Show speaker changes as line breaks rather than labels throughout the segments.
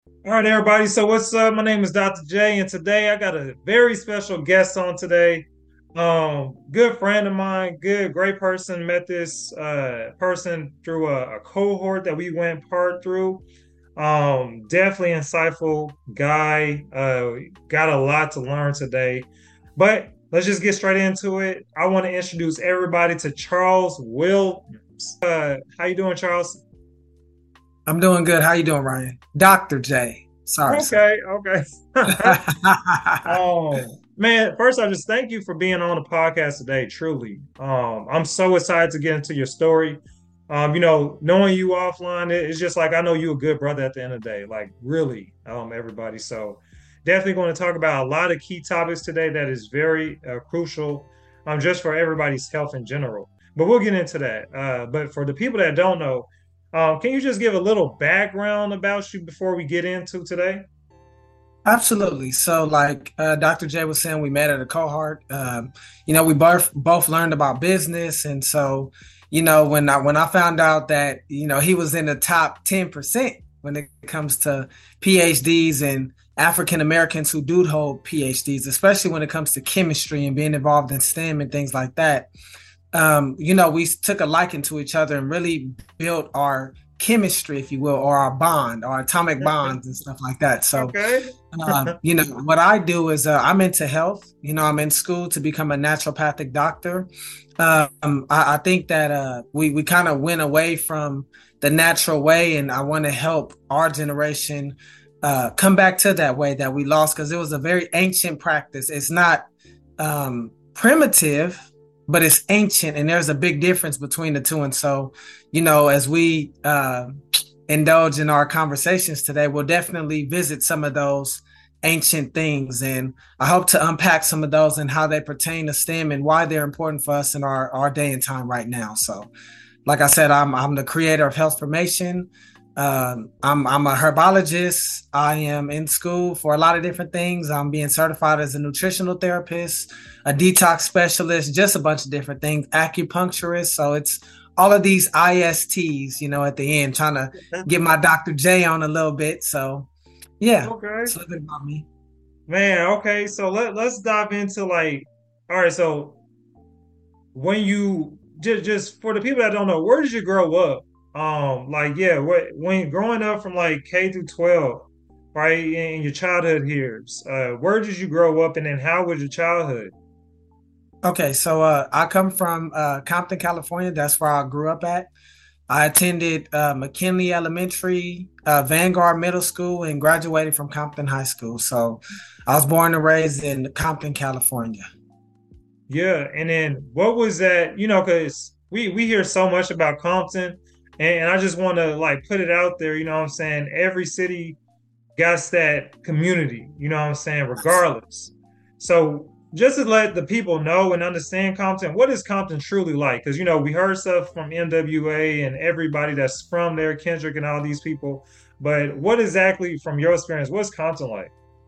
All right, everybody. So, what's up? My name is Dr. J, and today I got a very special guest on today. Good friend of mine, great person. Met this person through a cohort that we went part through. Definitely insightful guy. Got a lot to learn today. But let's just get straight into it. I want to introduce everybody to Charles Williams. How you doing, Charles?
I'm doing good. How you doing, Ryan? Dr. J. Sorry, sir.
Okay, okay. Oh man, first I just thank you for being on the podcast today. Truly, I'm so excited to get into your story. Knowing you offline, it's just like I know you a good brother at the end of the day. Like really, everybody. So definitely going to talk about a lot of key topics today that is very crucial, just for everybody's health in general. But we'll get into that. But for the people that don't know, can you just give a little background about you before we get into today?
Absolutely. So, like Dr. J was saying, we met at a cohort. We both learned about business, and so when I found out that he was in the top 10% when it comes to PhDs and African Americans who do hold PhDs, especially when it comes to chemistry and being involved in STEM and things like that. We took a liking to each other and really built our chemistry, if you will, or our bond, our atomic bonds and stuff like that. So,
Okay.
what I do is I'm into health. I'm in school to become a naturopathic doctor. I think that we kind of went away from the natural way, and I want to help our generation come back to that way that we lost because it was a very ancient practice. It's not primitive, but it's ancient, and there's a big difference between the two. And so, as we indulge in our conversations today, we'll definitely visit some of those ancient things. And I hope to unpack some of those and how they pertain to STEM and why they're important for us in our day and time right now. So, like I said, I'm the creator of Health Formation. I'm a herbologist. I am in school for a lot of different things. I'm being certified as a nutritional therapist, a detox specialist, just a bunch of different things, acupuncturist. So it's all of these ISTs, at the end, trying to get my Dr. J on a little bit. So yeah,
Okay.
it's a little bit about me.
Man, okay. So let's dive into like, all right, so when you just for the people that don't know, where did you grow up? Like yeah, when growing up from like K through 12, right, in your childhood years, where did you grow up and then how was your childhood?
Okay, so I come from Compton, California. That's where I grew up at. I attended McKinley Elementary, Vanguard Middle School, and graduated from Compton High School. So I was born and raised in Compton, California.
Yeah, and then what was that, because we hear so much about Compton and I just want to like put it out there, you know what I'm saying? Every city got that community, you know what I'm saying, regardless. So just to let the people know and understand Compton, what is Compton truly like? Because we heard stuff from NWA and everybody that's from there, Kendrick and all these people. But what exactly from your experience, what's Compton like?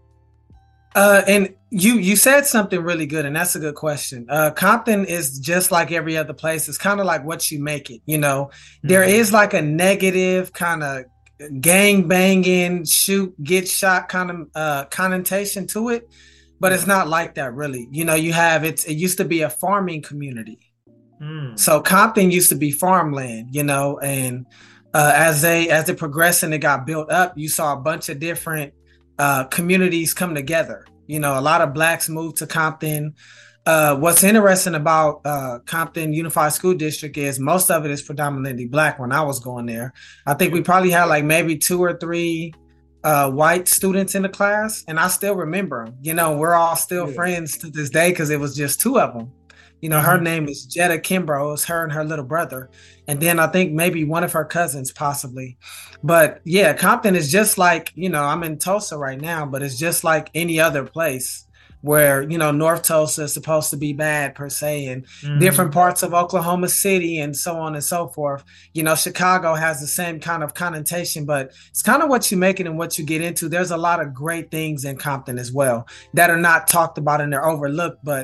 And you said something really good, and that's a good question. Compton is just like every other place. It's kind of like what you make it. There
Hmm.
is like a negative kind of gang banging, shoot, get shot kind of connotation to it, but
Yeah.
it's not like that really. You have it used to be a farming community.
Mm.
So Compton used to be farmland, and as it progressed and it got built up, you saw a bunch of different communities come together. A lot of blacks moved to Compton. What's interesting about Compton Unified School District is most of it is predominantly black. When I was going there, I think
Yeah.
we probably had like maybe two or three white students in the class, and I still remember them. We're all still
Yeah.
friends to this day because it was just two of them. Her
Hmm.
name is Jetta Kimbrough. It's her and her little brother. And then I think maybe one of her cousins, possibly. But yeah, Compton is just like, I'm in Tulsa right now, but it's just like any other place where, North Tulsa is supposed to be bad per se, and different
Hmm.
parts of Oklahoma City and so on and so forth. Chicago has the same kind of connotation, but it's kind of what you make it and what you get into. There's a lot of great things in Compton as well that are not talked about and they're overlooked, but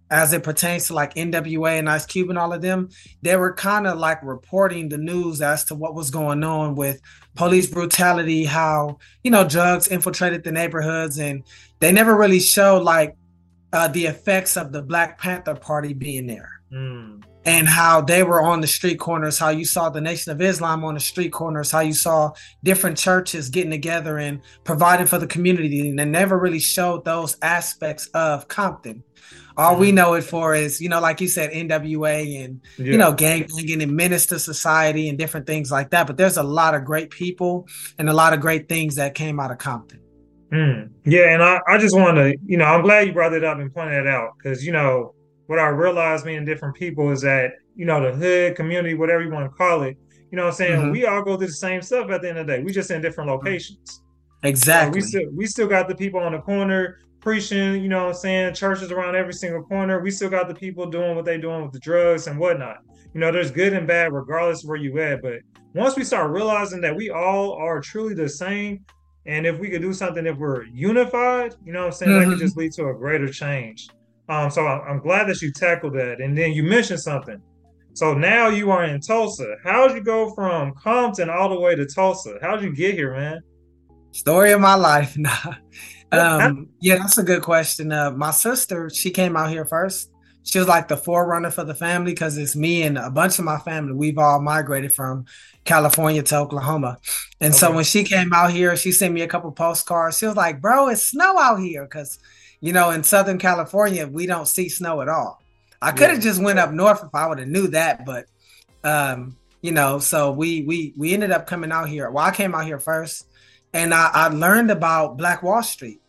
as it pertains to like NWA and Ice Cube and all of them, they were kind of like reporting the news as to what was going on with police brutality, how, drugs infiltrated the neighborhoods, and they never really showed like the effects of the Black Panther Party being there.
Mm.
And how they were on the street corners, how you saw the Nation of Islam on the street corners, how you saw different churches getting together and providing for the community. And they never really showed those aspects of Compton. All we know it for is, like you said, NWA and, gang banging and menace to society and different things like that. But there's a lot of great people and a lot of great things that came out of Compton.
Yeah, and I just want to, I'm glad you brought it up and pointed it out because, what I realized meeting different people is that, the hood community, whatever you want to call it, what I'm saying, we all go through the same stuff at the end of the day. We just in different locations.
Exactly.
We still got the people on the corner preaching, what I'm saying, churches around every single corner. We still got the people doing what they're doing with the drugs and whatnot. There's good and bad regardless of where you at. But once we start realizing that we all are truly the same, and if we could do something, if we're unified, what I'm saying, that could just lead to a greater change. So I'm glad that you tackled that. And then you mentioned something. So now you are in Tulsa. How'd you go from Compton all the way to Tulsa? How'd you get here, man?
Story of my life. Yeah, that's a good question. My sister, she came out here first. She was like the forerunner for the family because it's me and a bunch of my family. We've all migrated from California to Oklahoma. And so when she came out here, she sent me a couple postcards. She was like, bro, it's snow out here because, in Southern California, we don't see snow at all. I could have just went up north if I would have knew that. But, so we ended up coming out here. Well, I came out here first. And I learned about Black Wall Street.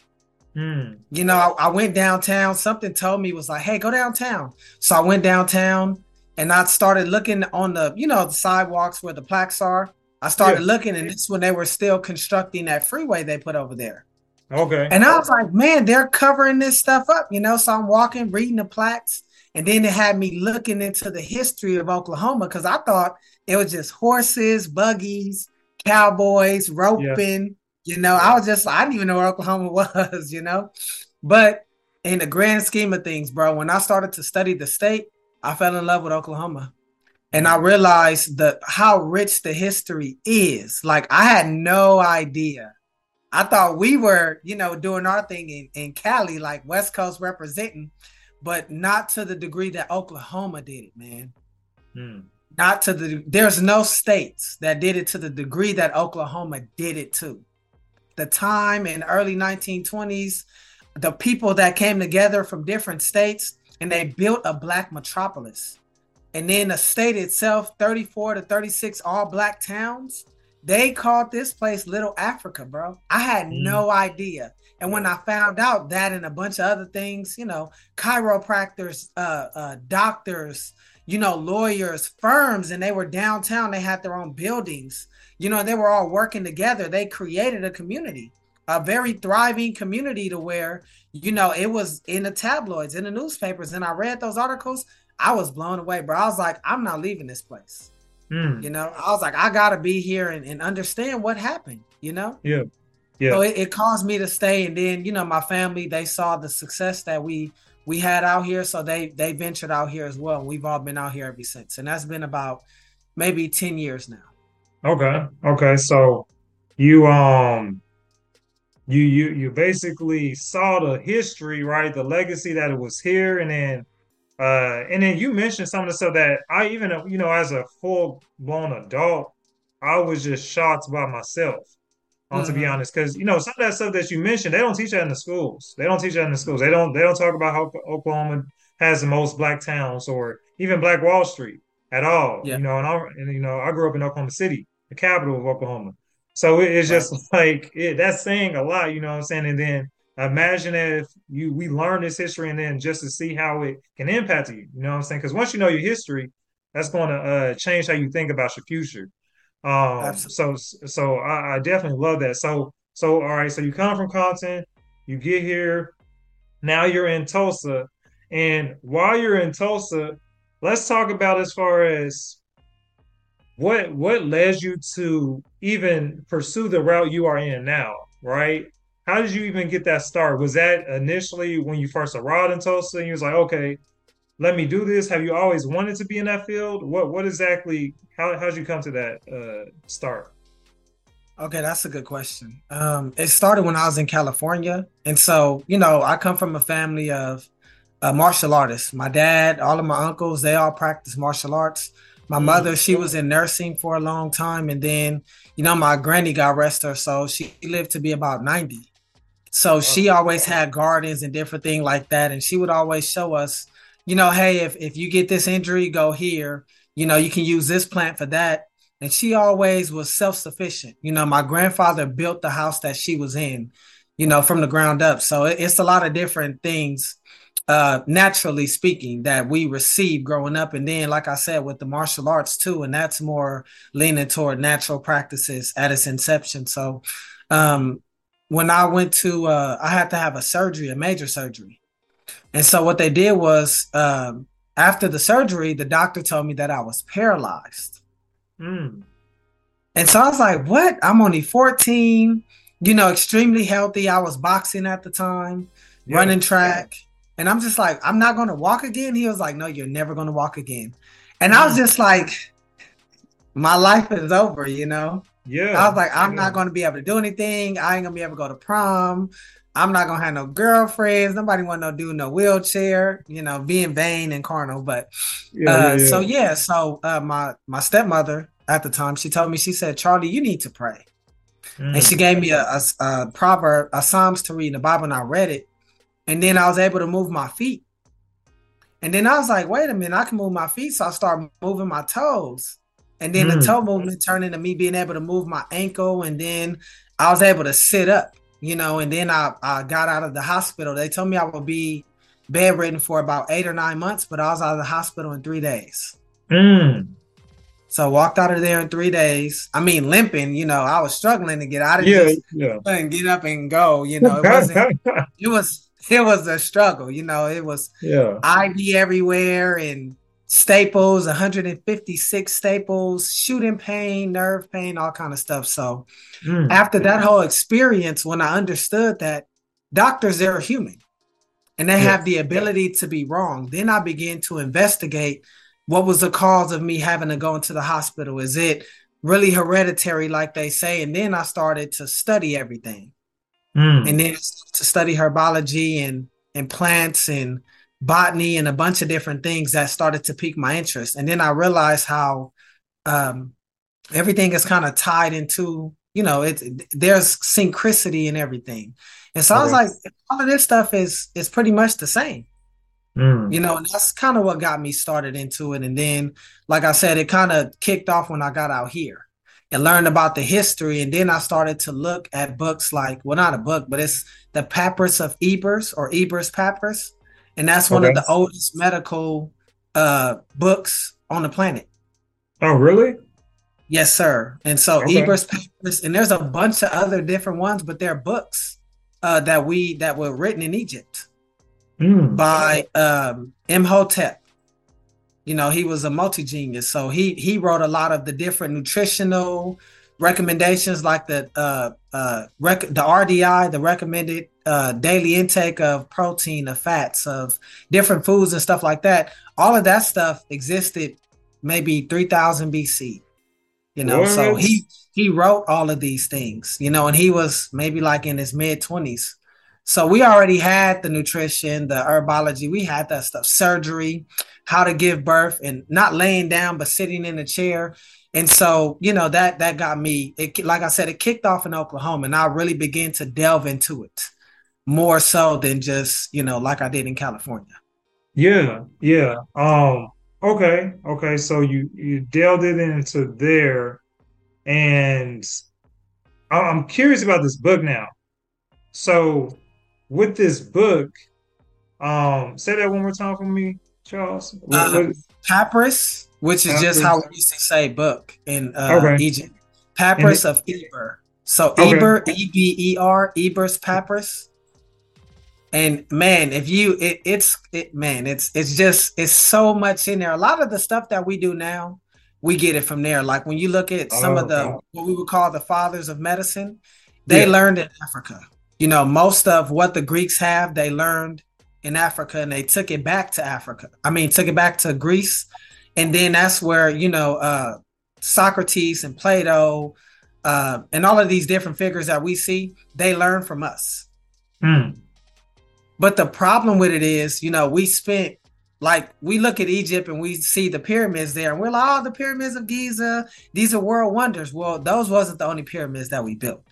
I went downtown. Something told me, was like, hey, go downtown. So I went downtown and I started looking on the, the sidewalks where the plaques are. I started looking, and this is when they were still constructing that freeway they put over there.
Okay.
And I was like, man, they're covering this stuff up, So I'm walking, reading the plaques. And then it had me looking into the history of Oklahoma because I thought it was just horses, buggies, cowboys, roping, I didn't even know where Oklahoma was, but in the grand scheme of things, bro, when I started to study the state, I fell in love with Oklahoma, and I realized how rich the history is. Like, I had no idea. I thought we were, doing our thing in Cali, like West Coast representing, but not to the degree that Oklahoma did it, man. There's no states that did it to the degree that Oklahoma did it to. The time in early 1920s, the people that came together from different states and they built a Black metropolis. And then the state itself, 34 to 36 all Black towns, they called this place Little Africa, bro. I had no idea. And when I found out that and a bunch of other things, chiropractors, doctors, lawyers, firms, and they were downtown. They had their own buildings. They were all working together. They created a community, a very thriving community to where, it was in the tabloids, in the newspapers. And I read those articles. I was blown away, bro. I was like, I'm not leaving this place. I was like, I got to be here and understand what happened, Yeah. So it caused me to stay. And then, my family, they saw the success that we had out here. So they ventured out here as well. And we've all been out here ever since. And that's been about maybe 10 years now.
Okay. So you you basically saw the history, right? The legacy that it was here. And then you mentioned some of the stuff that I even, as a full blown adult, I was just shocked by myself. To be honest, because some of that stuff that you mentioned, they don't teach that in the schools. They don't talk about how Oklahoma has the most Black towns or even Black Wall Street at all.
Yeah.
I grew up in Oklahoma City, the capital of Oklahoma. So it's just like that's saying a lot, what I'm saying? And then imagine if we learn this history and then just to see how it can impact you, what I'm saying? Because once you know your history, that's going to change how you think about your future. So I definitely love that. So all right, so you come from Compton, you get here, now you're in Tulsa, and while you're in Tulsa, let's talk about as far as what led you to even pursue the route you are in now, right? how did you even get that start? Was that initially when you first arrived in Tulsa and you was like, okay, let me do this? Have you always wanted to be in that field? What exactly, how'd you come to that start?
Okay, that's a good question. It started when I was in California. And so, you know, I come from a family of martial artists. My dad, all of my uncles, they all practice martial arts. My
Mm,
mother, she was in nursing for a long time. And then, you know, my granny, God rest her soul, she lived to be about 90. So
wow.
she always had gardens and different things like that. And she would always show us, you know, hey, if you get this injury, go here. You know, you can use this plant for that. And she always was self-sufficient. You know, my grandfather built the house that she was in, you know, from the ground up. So it's a lot of different things, naturally speaking, that we received growing up. And then, like I said, with the martial arts too, and that's more leaning toward natural practices at its inception. So um, when I went to, I had to have a surgery, a major surgery. And so what they did was, after the surgery, the doctor told me that I was paralyzed.
Mm,
And so I was like, what? I'm only 14, you know, extremely healthy. I was boxing at the time,
yeah.
running track. And I'm just like, I'm not going to walk again. He was like, no, you're never going to walk again. And I was
Mm,
just like, my life is over, you know? I
yeah.
was like, I'm
Yeah.
not going to be able to do anything. I ain't going to be able to go to prom. I'm not going to have no girlfriends. Nobody want no dude in no wheelchair, you know, being vain and carnal. But
Yeah. Yeah.
so
Yeah.
yeah, so my stepmother at the time, she told me, she said, Charlie, you need to pray. And she
Mm,
gave me a proverb, a Psalms to read in the Bible, and I read it. And then I was able to move my feet. And then I was like, wait a minute, I can move my feet. So I started moving my toes. And then the toe
mm,
movement turned into me being able to move my ankle. And then I was able to sit up, you know, and then I got out of the hospital. They told me I would be bedridden for about 8 or 9 months, but I was out of the hospital in 3 days.
mm.
So I walked out of there in 3 days. I mean, limping, you know, I was struggling to get out. I didn't
Yeah.
just
Yeah.
get up and go, you know, it was a struggle, you know, it was
Yeah.
IV everywhere and staples, 156 staples, shooting pain, nerve pain, all kind of stuff. So
Mm,
after that whole experience, when I understood that doctors, they're human and they have the
yes.
ability to be wrong, then I began to investigate what was the cause of me having to go into the hospital. Is it really hereditary, like they say? And then I started to study everything, and
Mm,
then to study herbology and plants and botany and a bunch of different things that started to pique my interest. And then I realized how um, everything is kind of tied into, you know, there's synchronicity in everything. And so I was
okay.
like, all of this stuff is pretty much the same, you
Mm,
know, and that's kind of what got me started into it. And then, like I said, it kind of kicked off when I got out here and learned about the history. And then I started to look at books like, well, not a book, but it's the Papyrus of Ebers, or Ebers Papyrus. And that's one of
okay.
the oldest medical books on the planet.
Oh, really?
Yes, sir. And so
Okay.
Ebers Papyrus, and there's a bunch of other different ones, but they're books that were written in Egypt
Mm,
by Imhotep. You know, he was a multi-genius. So he wrote a lot of the different nutritional recommendations, like the RDI, the recommended daily intake of protein, of fats, of different foods and stuff like that. All of that stuff existed maybe 3000 BC, you know. So
what?
he wrote all of these things, you know, and he was maybe like in his mid 20s. So we already had the nutrition, the herbology, we had that stuff, surgery, how to give birth, and not laying down but sitting in a chair. And so, you know, that got me, it, like I said, it kicked off in Oklahoma, and I really began to delve into it more so than just, you know, like I did in California.
Yeah, yeah. Okay, okay. So you delved it into there, and I'm curious about this book now. So with this book, say that one more time for me, Charles.
Uh, Papyrus, which is just how
Papyrus?
we used to say book in
Okay,
Egypt.
and
Papyrus of Eber. So
okay,
Eber, Eber, Eber's Papyrus. And man, if you man, it's just it's so much in there. A lot of the stuff that we do now, we get it from there. Like when you look at some of
oh
the
God,
what we would call the fathers of medicine, they
yeah,
learned in Africa. Most of what the Greeks have, they learned in Africa and they took it back to Africa. Took it back to Greece. And then that's where, Socrates and Plato and all of these different figures that we see, they learn from us. But the problem with it is, we spent, we look at Egypt and we see the pyramids there and we're like, oh, the pyramids of Giza, these are world wonders. Well, those wasn't the only pyramids that we built.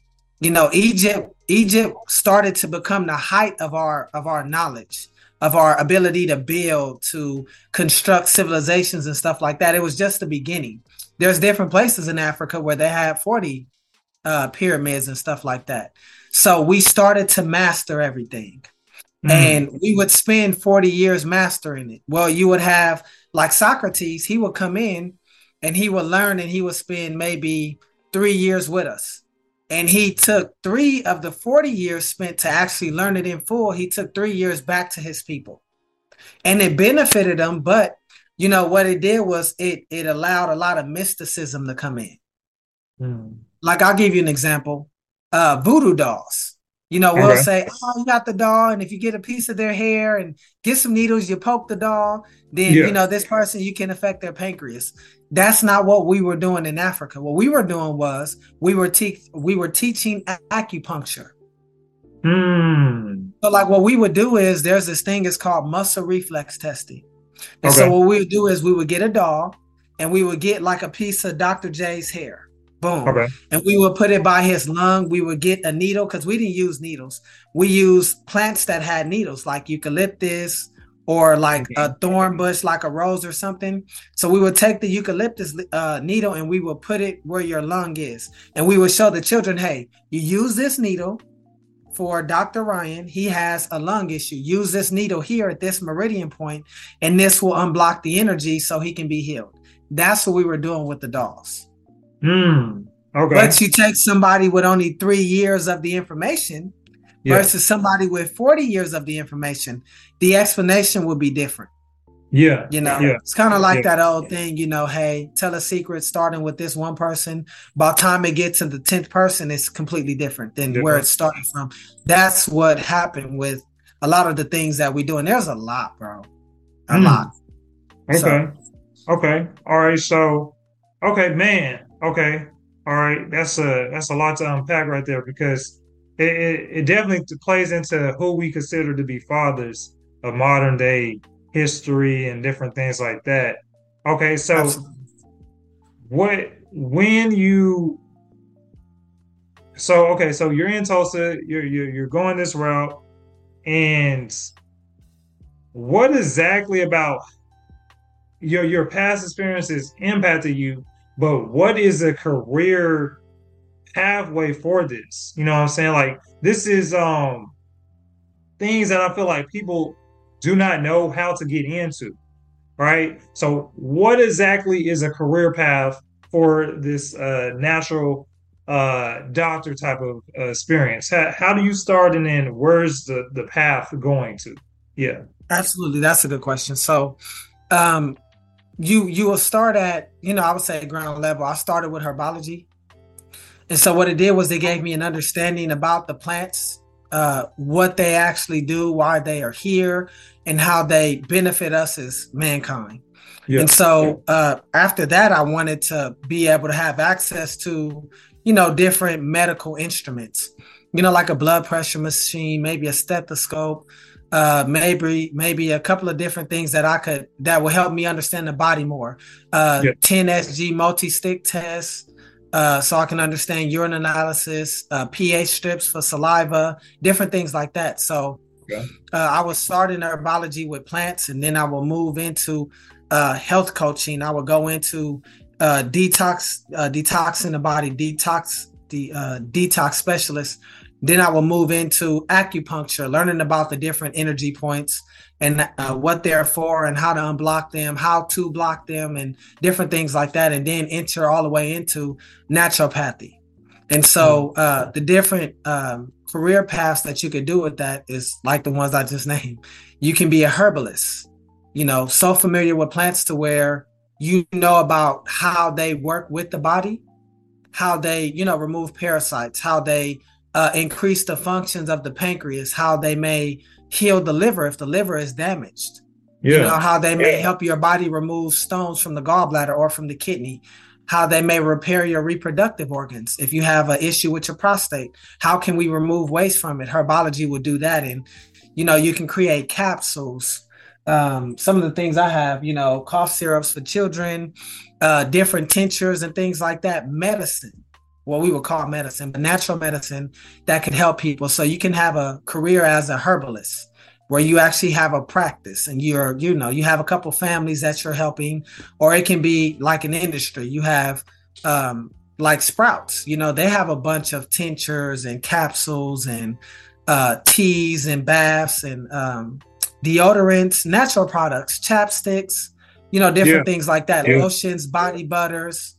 Egypt started to become the height of our knowledge, of our ability to build, to construct civilizations and stuff like that. It was just the beginning. There's different places in Africa where they have 40 pyramids and stuff like that. So we started to master everything. And we would spend 40 years mastering it. Well, you would have, like Socrates, he would come in and he would learn and he would spend maybe 3 years with us. And he took 3 of the 40 years spent to actually learn it in full. He took 3 years back to his people. And it benefited them. But, what it did was it allowed a lot of mysticism to come in. Like, I'll give you an example. Voodoo dolls. We'll say, oh, you got the doll, and if you get a piece of their hair and get some needles, you poke the doll, then, this person, you can affect their pancreas. That's not what we were doing in Africa. What we were doing was we were teaching acupuncture. So, what we would do is there's this thing, it's called muscle reflex testing. And so what we would do is we would get a doll, and we would get a piece of Dr. J's hair. Boom. And we would put it by his lung. We would get a needle because we didn't use needles. We used plants that had needles like eucalyptus or a thorn bush, like a rose or something. So we would take the eucalyptus needle and we would put it where your lung is. And we would show the children, hey, you use this needle for Dr. Ryan. He has a lung issue. Use this needle here at this meridian point, and this will unblock the energy so he can be healed. That's what we were doing with the dolls. But you take somebody with only 3 years of the information versus somebody with 40 years of the information, the explanation would be different. It's kind of like that old thing, hey, tell a secret starting with this one person. By the time it gets to the 10th person, it's completely different than where it started from. That's what happened with a lot of the things that we do. And there's a lot, bro. A lot.
Okay. All right. So, man. Okay. All right. That's a lot to unpack right there because it definitely plays into who we consider to be fathers of modern day history and different things like that. Okay. So
Absolutely.
So you're in Tulsa, you're going this route, and what exactly about your past experiences impacted you? But what is a career pathway for this? You know what I'm saying? This is things that I feel like people do not know how to get into, right? So what exactly is a career path for this natural doctor type of experience? How do you start, and then where's the path going to? Yeah.
Absolutely. That's a good question. So you will start at, I would say ground level. I started with herbology. And so what it did was they gave me an understanding about the plants, what they actually do, why they are here, and how they benefit us as mankind. Yeah. And so after that, I wanted to be able to have access to, different medical instruments, like a blood pressure machine, maybe a stethoscope, maybe a couple of different things that will help me understand the body more. 10SG multi-stick tests, so I can understand urine analysis, pH strips for saliva, different things like that. So I was starting herbology with plants, and then I will move into health coaching. I will go into detoxing the body, detox specialist. Then I will move into acupuncture, learning about the different energy points and what they're for and how to unblock them, how to block them, and different things like that. And then enter all the way into naturopathy. And so the different career paths that you could do with that is like the ones I just named. You can be a herbalist, so familiar with plants to where you know about how they work with the body, how they, remove parasites, how they increase the functions of the pancreas, how they may heal the liver if the liver is damaged. You know,
Yeah.
how they may help your body remove stones from the gallbladder or from the kidney, how they may repair your reproductive organs. If you have an issue with your prostate, how can we remove waste from it? Herbology will do that. And, you know, you can create capsules. Some of the things I have, you know, cough syrups for children, different tinctures and things like that. Medicine, what we would call medicine, but natural medicine that could help people. So you can have a career as a herbalist where you actually have a practice and you have a couple families that you're helping, or it can be like an industry. You have like Sprouts, you know, they have a bunch of tinctures and capsules and teas and baths and deodorants, natural products, chapsticks, you know, different things like that, lotions, body butters,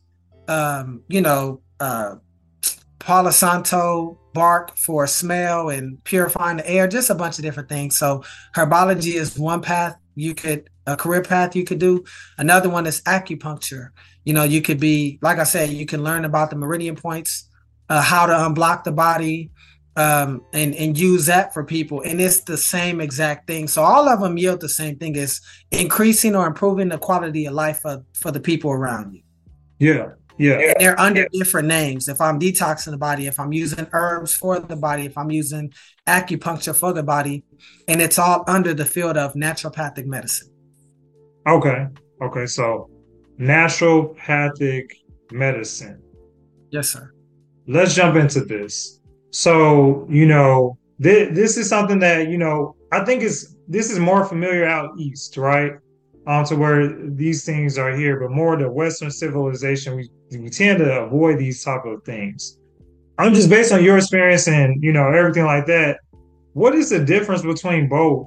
Palo Santo bark for smell and purifying the air, just a bunch of different things. So herbology is one path a career path you could do. Another one is acupuncture. You know, you could be, like I said, you can learn about the meridian points, how to unblock the body, and use that for people. And it's the same exact thing. So all of them yield the same thing, is increasing or improving the quality of life for the people around you.
Yeah. Yeah.
And they're under different names. If I'm detoxing the body, if I'm using herbs for the body, if I'm using acupuncture for the body, and it's all under the field of naturopathic medicine.
Okay. Okay. So naturopathic medicine.
Yes, sir.
Let's jump into this. So, you know, this is something that, you know, I think this is more familiar out east, right? To where these things are here, but more the Western civilization, we tend to avoid these type of things. I'm just, based on your experience and, you know, everything like that, what is the difference between both?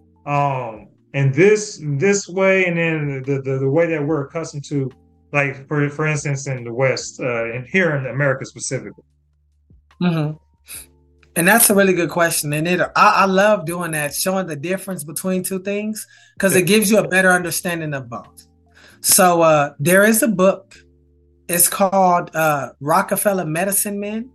And this way, and then the way that we're accustomed to, like for instance, in the West, and here in America specifically.
Mm-hmm. And that's a really good question. And I love doing that, showing the difference between two things, because it gives you a better understanding of both. So there is a book. It's called Rockefeller Medicine Men.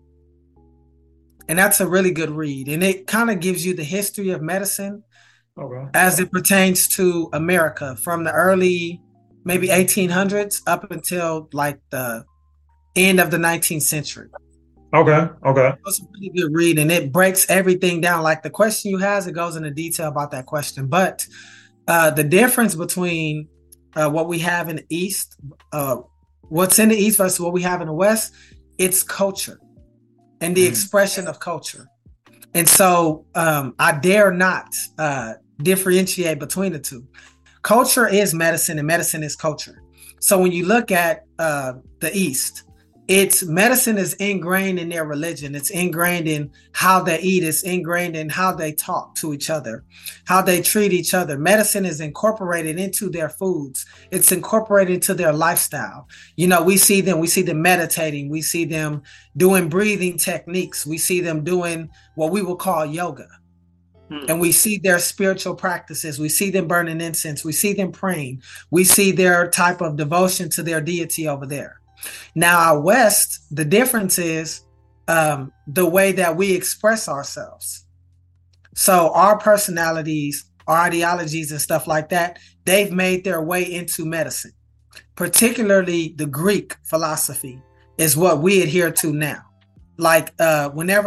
And that's a really good read. And it kind of gives you the history of medicine as it pertains to America from the early, maybe 1800s up until like the end of the 19th century.
Okay.
It's a pretty good read, and it breaks everything down. Like the question you have, it goes into detail about that question. But the difference between what we have in the East, what's in the East versus what we have in the West, it's culture and the expression of culture. And so I dare not differentiate between the two. Culture is medicine and medicine is culture. So when you look at the East, medicine is ingrained in their religion. It's ingrained in how they eat. It's ingrained in how they talk to each other, how they treat each other. Medicine is incorporated into their foods. It's incorporated into their lifestyle. You know, we see them meditating. We see them doing breathing techniques. We see them doing what we will call yoga. And we see their spiritual practices. We see them burning incense. We see them praying. We see their type of devotion to their deity over there. Now, our West, the difference is the way that we express ourselves. So our personalities, our ideologies and stuff like that, they've made their way into medicine. Particularly the Greek philosophy is what we adhere to now. Like whenever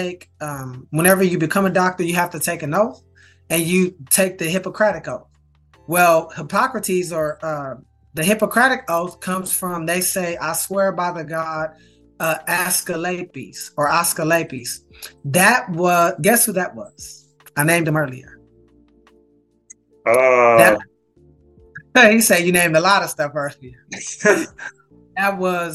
you become a doctor, you have to take an oath, and you take the Hippocratic oath. Well, Hippocrates the Hippocratic oath comes from, they say, I swear by the god Asclepius. Guess who that was? I named him earlier. He said you named a lot of stuff earlier. That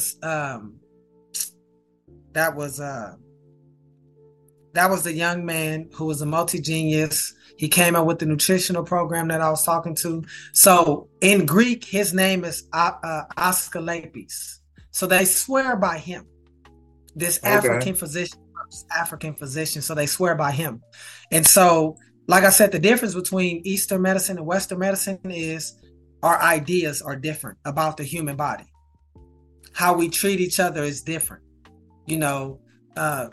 was the young man who was a multi-genius. He came up with the nutritional program that I was talking to. So in Greek, his name is Asclepius. So they swear by him. This African physician. So they swear by him. And so, like I said, the difference between Eastern medicine and Western medicine is our ideas are different about the human body. How we treat each other is different. You know,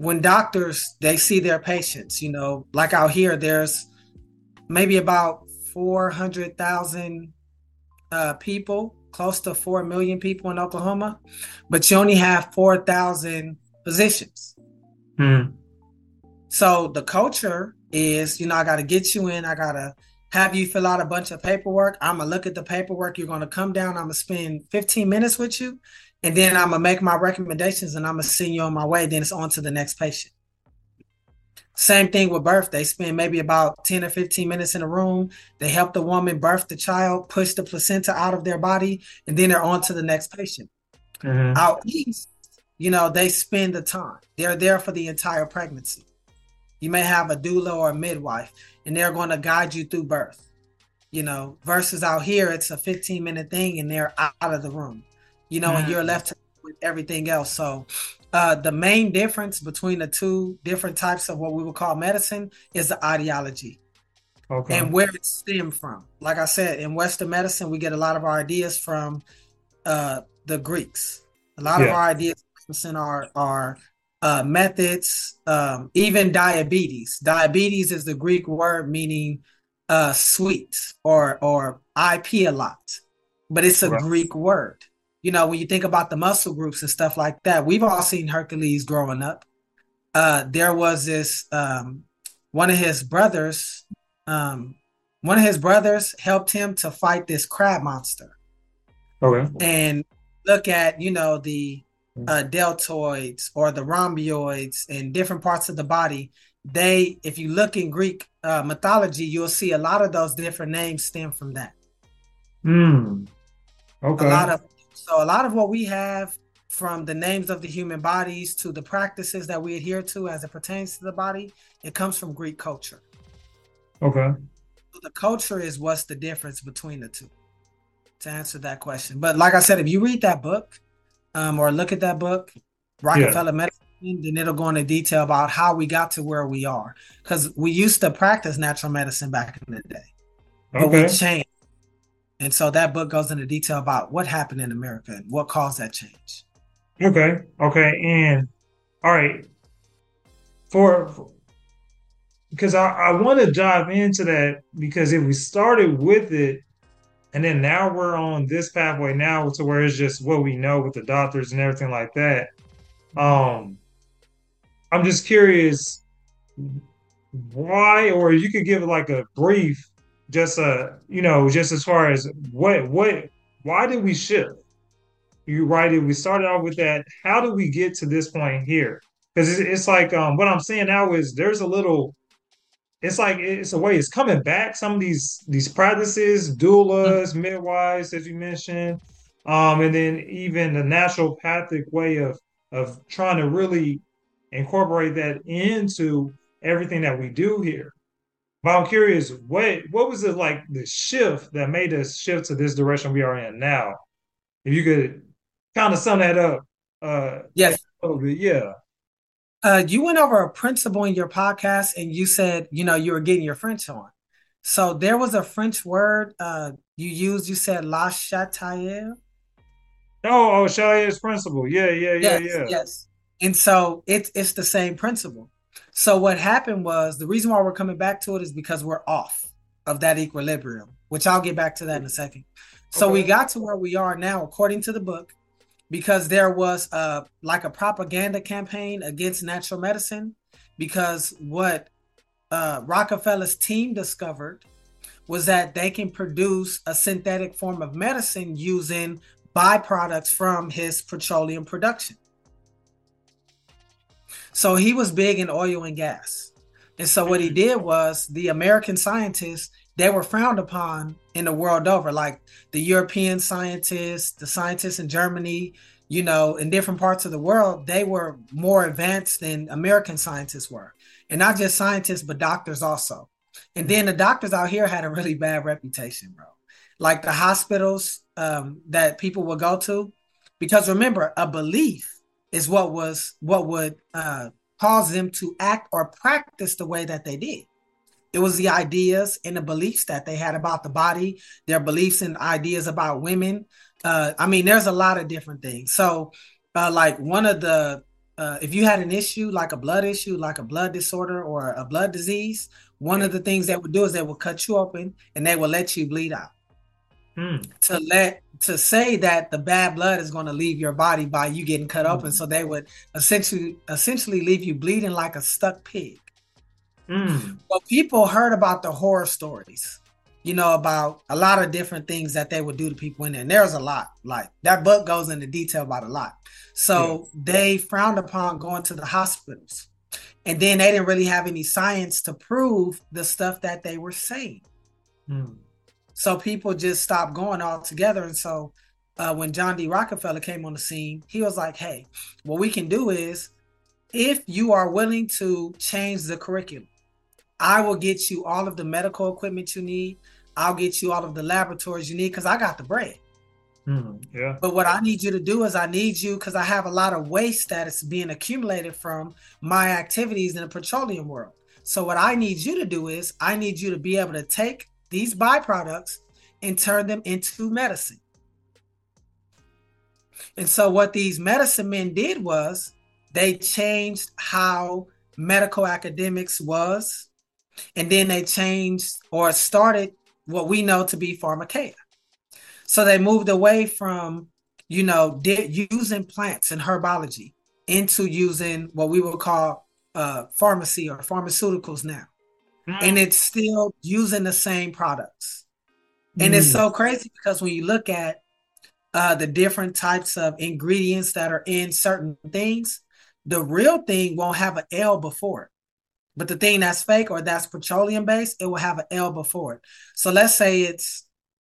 when doctors, they see their patients, like out here, there's maybe about 400,000 people, close to 4 million people in Oklahoma, but you only have 4,000 physicians.
Hmm.
So the culture is, I got to get you in. I got to have you fill out a bunch of paperwork. I'm going to look at the paperwork. You're going to come down. I'm going to spend 15 minutes with you. And then I'm going to make my recommendations and I'm going to send you on my way. Then it's on to the next patient. Same thing with birth. They spend maybe about 10 or 15 minutes in a room. They help the woman birth the child, push the placenta out of their body, and then they're on to the next patient.
Mm-hmm.
Out east, they spend the time. They're there for the entire pregnancy. You may have a doula or a midwife, and they're going to guide you through birth, versus out here, it's a 15-minute thing and they're out of the room, and you're left with everything else. So the main difference between the two different types of what we would call medicine is the ideology and where it stemmed from. Like I said, in Western medicine, we get a lot of our ideas from the Greeks. A lot of our ideas are methods, even diabetes. Diabetes is the Greek word meaning sweet or I pee a lot, but it's a Greek word. When you think about the muscle groups and stuff like that, we've all seen Hercules growing up. There was this one of his brothers helped him to fight this crab monster.
Okay.
And look at the deltoids or the rhomboids and different parts of the body. If you look in Greek mythology, you'll see a lot of those different names stem from that.
Okay.
A lot of what we have, from the names of the human bodies to the practices that we adhere to as it pertains to the body, it comes from Greek culture.
Okay.
So the culture is what's the difference between the two, to answer that question. But like I said, if you read that book or look at that book, Rockefeller Medicine, then it'll go into detail about how we got to where we are. Because we used to practice natural medicine back in the day, but we changed. And so that book goes into detail about what happened in America and what caused that change.
Okay. And all right, because I want to dive into that, because if we started with it and then now we're on this pathway now to where it's just what we know with the doctors and everything like that. I'm just curious why, or you could give like a brief, just just as far as why did we shift? You're right. If we started off with that, how do we get to this point here? Because it's like what I'm saying now is there's a little. It's like it's a way it's coming back. Some of these practices, doulas, midwives, as you mentioned, and then even the naturopathic way of trying to really incorporate that into everything that we do here. But I'm curious, what was it like the shift that made us shift to this direction we are in now? If you could kind of sum that up,
yes,
a little bit, yeah.
You went over a principle in your podcast, and you said you were getting your French on. So there was a French word you used. You said la chataille.
Oh, Chataille's principle. Yeah.
Yes. And so it's the same principle. So what happened was, the reason why we're coming back to it is because we're off of that equilibrium, which I'll get back to that in a second. So we got to where we are now, according to the book, because there was like a propaganda campaign against natural medicine, because what Rockefeller's team discovered was that they can produce a synthetic form of medicine using byproducts from his petroleum production. So he was big in oil and gas. And so what he did was, the American scientists, they were frowned upon in the world over, like the European scientists, the scientists in Germany, in different parts of the world, they were more advanced than American scientists were. And not just scientists, but doctors also. And then the doctors out here had a really bad reputation, bro. Like the hospitals that people would go to, because remember, a belief is what would cause them to act or practice the way that they did. It was the ideas and the beliefs that they had about the body, their beliefs and ideas about women. There's a lot of different things. So like one of the if you had an issue like a blood issue, like a blood disorder or a blood disease, one
Yeah.
of the things they would do is they will cut you open and they will let you bleed out
Mm.
to say that the bad blood is going to leave your body by you getting cut open.
Mm.
So they would essentially leave you bleeding like a stuck pig.
Mm.
Well, people heard about the horror stories, about a lot of different things that they would do to people in there. And there's a lot. Like that book goes into detail about a lot.
Yeah.
So they frowned upon going to the hospitals. And then they didn't really have any science to prove the stuff that they were saying.
Mm.
So people just stopped going altogether. And so when John D. Rockefeller came on the scene, he was like, hey, what we can do is if you are willing to change the curriculum, I will get you all of the medical equipment you need. I'll get you all of the laboratories you need because I got the bread.
Mm. Yeah.
But what I need you to do is I need you, because I have a lot of waste that is being accumulated from my activities in the petroleum world. So what I need you to do is I need you to be able to take these byproducts and turn them into medicine. And so what these medicine men did was they changed how medical academics was, and then they changed or started what we know to be pharmakeia. So they moved away from, using plants and herbology into using what we would call pharmacy or pharmaceuticals now. And
Mm.
it's still using the same products. And it's
Mm.
so crazy because when you look at the different types of ingredients that are in certain things, the real thing won't have an L before it. But the thing that's fake or that's petroleum based, it will have an L before it. So let's say it's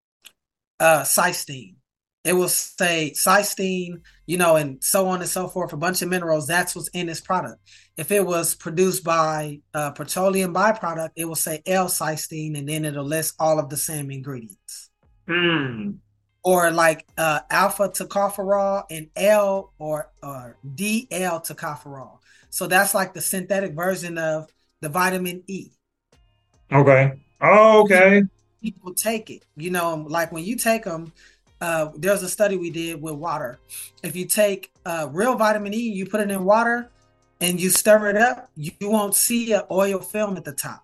cysteine. It will say cysteine, and so on and so forth, a bunch of minerals. That's what's in this product. If it was produced by a petroleum byproduct, it will say L-cysteine, and then it'll list all of the same ingredients.
Mm.
Or like alpha tocopherol and L or DL tocopherol. So that's like the synthetic version of the vitamin E.
Okay. Oh, okay.
People take it, like when you take them, there's a study we did with water. If you take real vitamin E, you put it in water and you stir it up, you won't see an oil film at the top.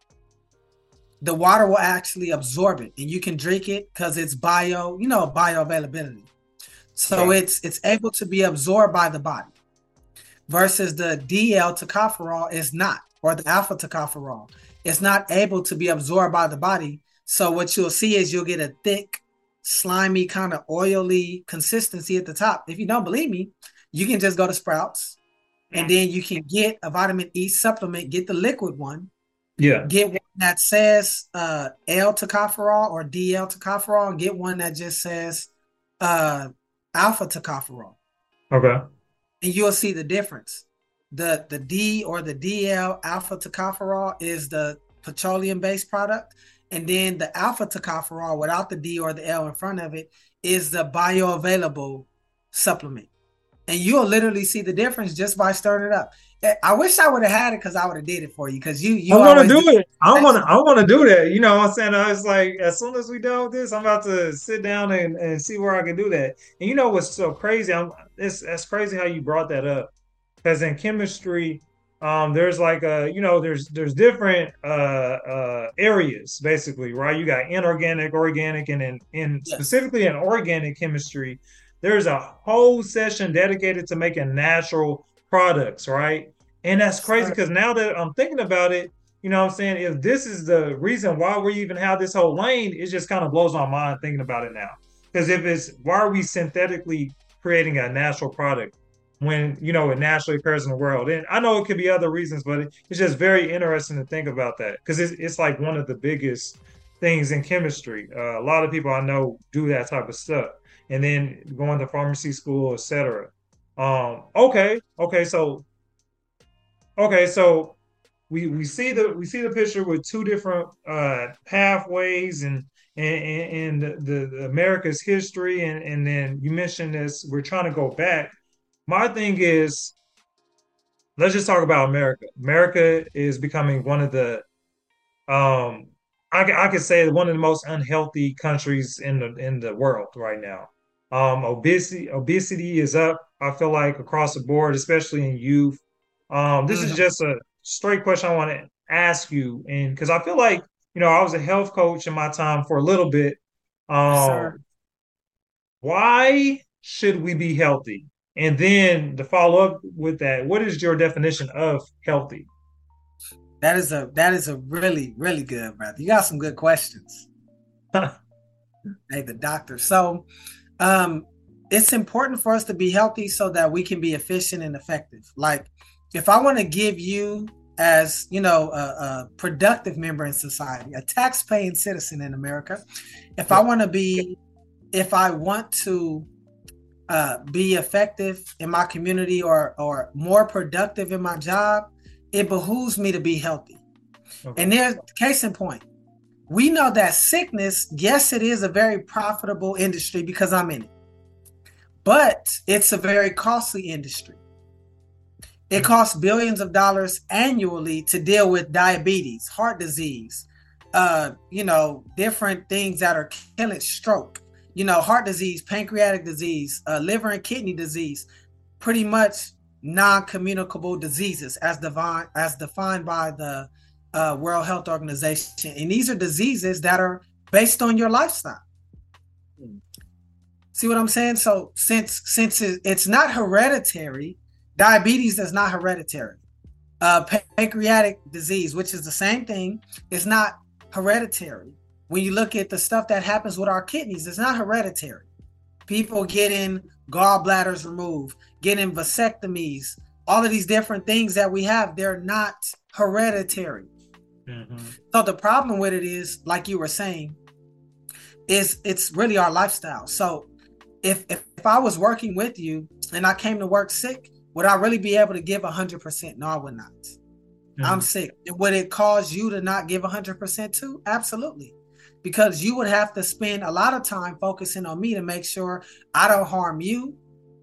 The water will actually absorb it and you can drink it because it's bioavailability. So
Okay.
it's able to be absorbed by the body versus the DL tocopherol is not, or the alpha tocopherol. It's not able to be absorbed by the body. So what you'll see is you'll get a thick, slimy, kind of oily consistency at the top. If you don't believe me, you can just go to Sprouts and then you can get a vitamin E supplement, get the liquid one,
Yeah.
get one that says L tocopherol or DL tocopherol, and get one that just says alpha tocopherol.
Okay.
And you'll see the difference. The D or the DL alpha tocopherol is the petroleum based product. And then the alpha tocopherol without the D or the L in front of it is the bioavailable supplement. And you'll literally see the difference just by stirring it up. I wish I would have had it because I would have did it for you because
I
you
want to
always
do
do.
it. I want to do that. You know what I'm saying? I was like, as soon as we done with this, I'm about to sit down and see where I can do that. And you know what's so crazy? That's crazy how you brought that up. Because in chemistry, there's like there's different areas basically, right? You got inorganic, organic, and in
Yes.
specifically in organic chemistry, there's a whole session dedicated to making natural products, right? And that's
Yes,
crazy
sir.
because now that I'm thinking about it, you know what I'm saying? If this is the reason why we even have this whole lane, it just kind of blows my mind thinking about it now. Because if it's why are we synthetically creating a natural product when it naturally occurs in the world? And I know it could be other reasons, but it's just very interesting to think about that because it's like one of the biggest things in chemistry. A lot of people I know do that type of stuff, and then going to pharmacy school, etc. Okay, so we see the picture with two different pathways and the America's history and then you mentioned this we're trying to go back. My thing is let's just talk about America. America is becoming one of the um I could say one of the most unhealthy countries in the world right now. Obesity is up. I feel like across the board, especially in youth. This is
Mhm.
just a straight question I want to ask you, and because I feel like I was a health coach in my time for a little bit.
Yes, sir.
Um, why should we be healthy? And then to follow up with that, what is your definition of healthy?
That is a really, really good, brother. You got some good questions. Hey, the doctor. So um it's important for us to be healthy so that we can be efficient and effective. Like if I want to give you as a productive member in society, a tax-paying citizen in America, if I
Yep.
want to be if I want to be effective in my community or more productive in my job, it behooves me to be healthy. And
Okay.
there's case in point. We know that sickness, yes, it is a very profitable industry because I'm in it, but it's a very costly industry. It
Mm.
costs billions of dollars annually to deal with diabetes, heart disease, different things that are killing stroke, heart disease, pancreatic disease, liver and kidney disease, pretty much non-communicable diseases as defined by the World Health Organization. And these are diseases that are based on your lifestyle.
Mm.
See what I'm saying? So since it's not hereditary, diabetes is not hereditary. Pancreatic disease, which is the same thing, is not hereditary. When you look at the stuff that happens with our kidneys, it's not hereditary. People getting gallbladders removed, getting vasectomies, all of these different things that we have, they're not hereditary.
Mhm.
So the problem with it is, like you were saying, is it's really our lifestyle. So if I was working with you and I came to work sick, would I really be able to give 100%? No, I would not. I'm
Mhm.
sick. Would it cause you to not give 100% too? Absolutely. Because you would have to spend a lot of time focusing on me to make sure I don't harm you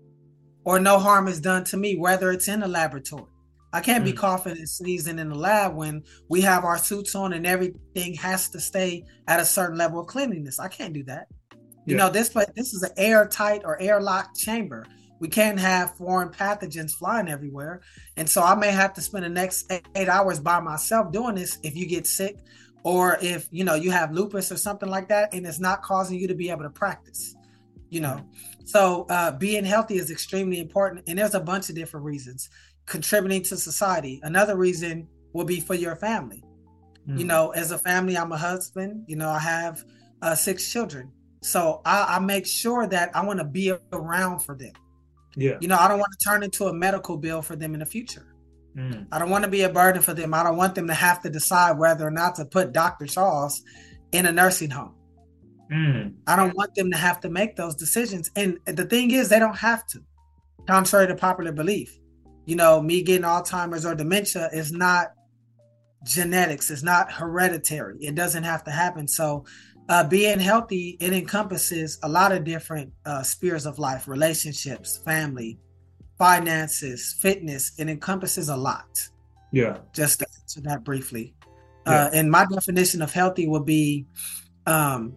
or no harm is done to me, whether it's in the laboratory. I can't be
Mm.
coughing and sneezing in the lab when we have our suits on and everything has to stay at a certain level of cleanliness. I can't do that.
Yeah.
This is an airtight or airlocked chamber. We can't have foreign pathogens flying everywhere. And so I may have to spend the next 8 hours by myself doing this if you get sick or if you have lupus or something like that and it's not causing you to be able to practice. you know
Mm.
so being healthy is extremely important, and there's a bunch of different reasons. Contributing to society, another reason will be for your family.
Mm.
As a family, I'm a husband. I have 6 children, so I make sure that I want to be around for them.
Yeah.
I don't want to turn into a medical bill for them in the future.
Mm.
I don't want to be a burden for them. I don't want them to have to decide whether or not to put Dr. Charles in a nursing home.
Mm.
I don't want them to have to make those decisions. And the thing is, they don't have to, contrary to popular belief. Me getting Alzheimer's or dementia is not genetics, it's not hereditary. It doesn't have to happen. So, being healthy, it encompasses a lot of different spheres of life: relationships, family, finances, fitness. It encompasses a lot.
Yeah.
Just to answer that briefly.
Yeah.
And my definition of healthy would be um,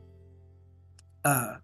uh,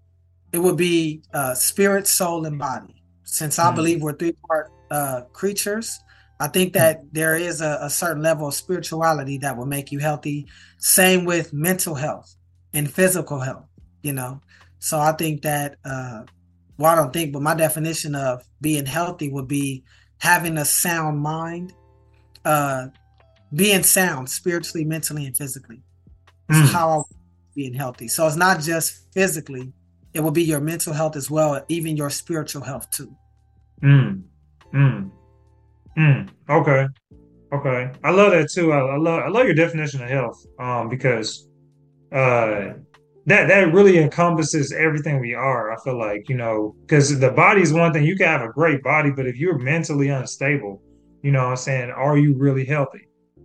spirit, soul, and body. Since I
Mm.
believe we're three-part creatures, I think
Mm.
that there is a certain level of spirituality that will make you healthy. Same with mental health and physical health, you know. So I think that, I don't think, but my definition of being healthy would be having a sound mind, uh, being sound spiritually, mentally, and physically. Is
Mm.
how I being healthy. So it's not just physically, it will be your mental health as well, even your spiritual health too.
Mm. Mm. Mm. Okay. Okay. I love that too. I love your definition of health. Because uh that really encompasses everything we are. I feel like, because the body is one thing. You can have a great body, but if you're mentally unstable, what I'm saying, are you really healthy?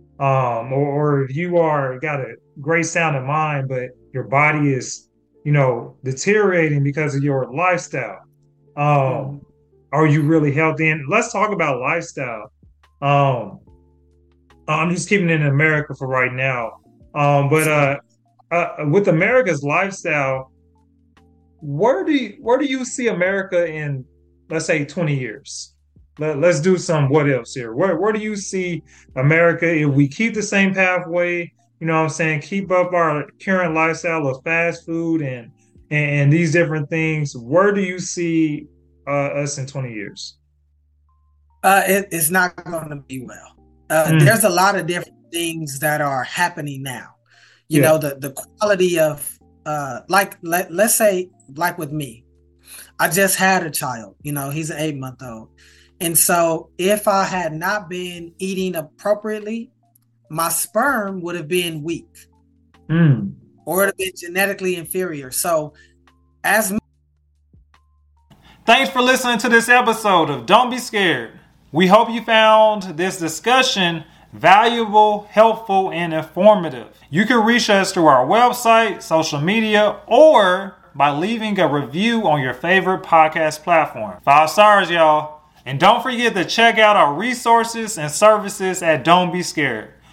Or if you are got a great sounding mind, but your body is, deteriorating because of your lifestyle.
Mm-hmm.
Um, are you really healthy? And let's talk about lifestyle. Um, I'm just keeping it in America for right now. But
Absolutely.
with America's lifestyle, where do you see America in? let's say 20 years? Let's do some what ifs here. Where do you see America if we keep the same pathway? You know what I'm saying? Keep up our current lifestyle of fast food and these different things. Where do you see us in 20 years?
It's not going to be well.
Mm,
There's a lot of different things that are happening now. You
yeah.
know, the quality of let's say like with me, I just had a child. You know, he's an 8-month-old, and so if I had not been eating appropriately, my sperm would have been weak
Mm.
or it would have been genetically inferior. So as
Thanks for listening to this episode of Don't Be Scared. We hope you found this discussion valuable, helpful, and informative. You can reach us through our website, social media, or by leaving a review on your favorite podcast platform. 5 stars, y'all. And don't forget to check out our resources and services at Don't Be Scared.